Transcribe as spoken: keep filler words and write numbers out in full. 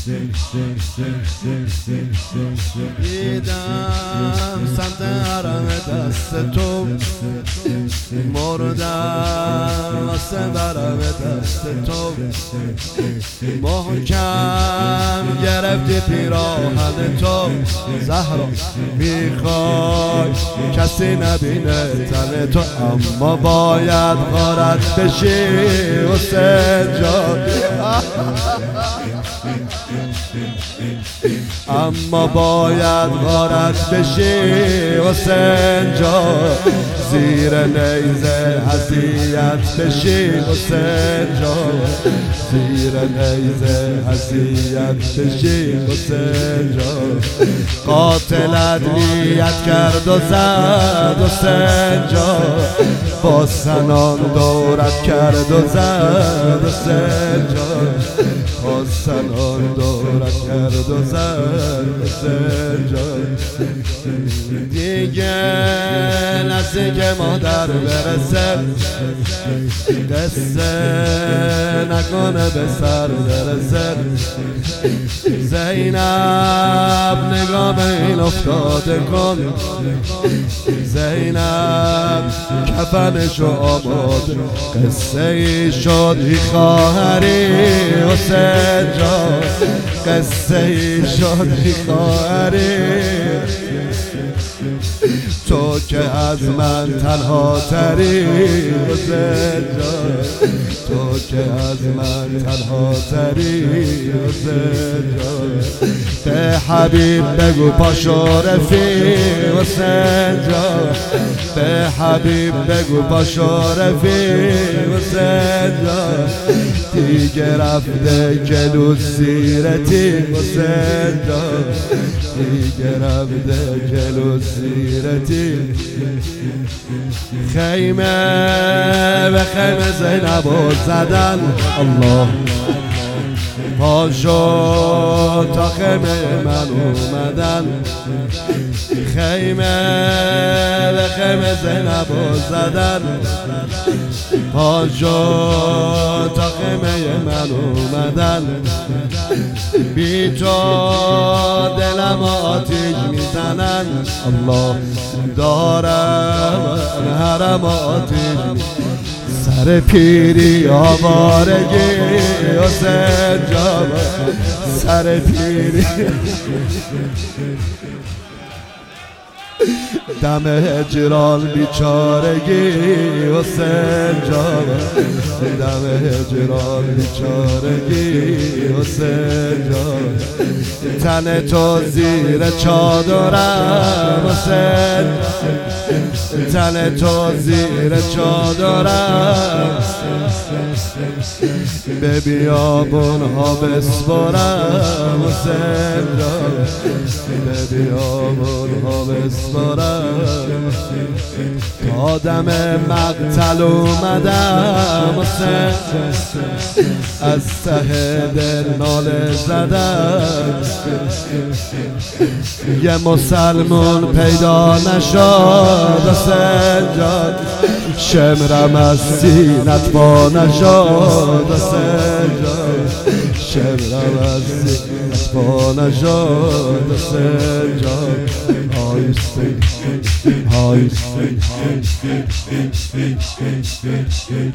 دیدم سمت حرم دست تو مردم واسه برم دست تو محکم گرفتی پیراهن تو زهرا میخوای کسی نبینه تن تو اما باید غارت بشی حسین جان اما باید غارت بشی حسین جان زیر نیزه اذیت بشی حسین جان زیر نیزه اذیت بشی حسین جان قاتلت نیت کرد و زد حسین جان با سنان دورت کرد و زد حسین جان با سنان دورت کرد و زد حسین جان دیگه نزدیک مادر برسه قصه نکنه به سر برسه زینب نگاه به این افتاده کن زینب کفنشو آماده قصه ای شد ای خواهری حسین جان قصه ای شد ای خواهری تو که از من تنها تری حسین جان تو که از من تنها تری حسین جان به حبیب بگو پاشو رفیق حسین جان به حبیب بگو پاشو رفیق حسین جان دیگه رفته جلو سیرتی حسین جان دیگه رفته جلو سیرتی خیمه به خیمه زینبو زدن الله پاشو تا خیمه من اومدن خیمه به خیمه زینبو زدن پاشو تا خیمه من اومدن بی تو دلم آتیش میزنن الله دارم حرم آتیش سر پیری آوارگی حسین جان سر پیری دم هجران بیچارگی حسین جان دم هجران بیچارگی حسین جان تن تو زیر چادرم حسین تن تو زیر چادرم به بیابون ها بسپرم حسین جان به بیابون ها بسپرم تا دم مقتل اومدم حسین از ته دل ناله زدم یه مسلمون پیدا نشد حسین جان شمرم از سینت با نشد حسین جان شمرم از سینت با نشد حسین جان آیسته آیسته